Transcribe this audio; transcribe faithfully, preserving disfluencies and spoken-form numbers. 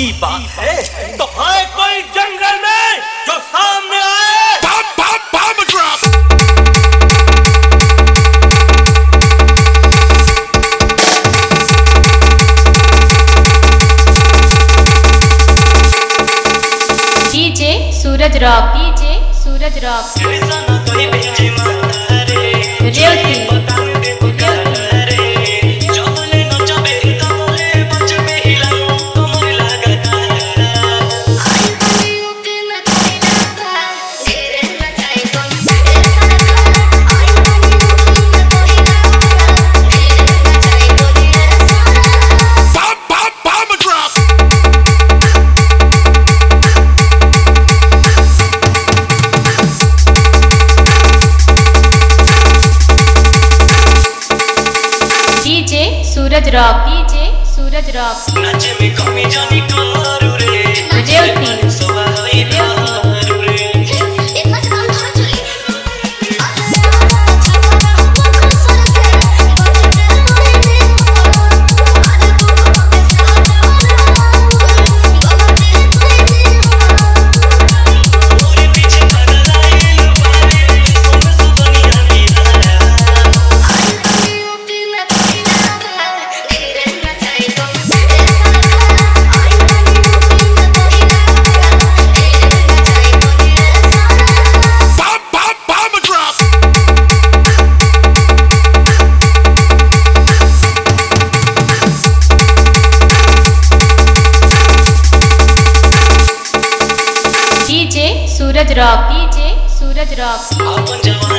की बात है तो है कोई जंगल में जो सामने आए। Bomb, bomb, bomb drop. DJ Suraj rock, DJ Suraj rock, Revati Suraj rock, DJ Suraj rock, नाचे में कमी जानी करू रे Revati Suraj rock, DJ Suraj rock.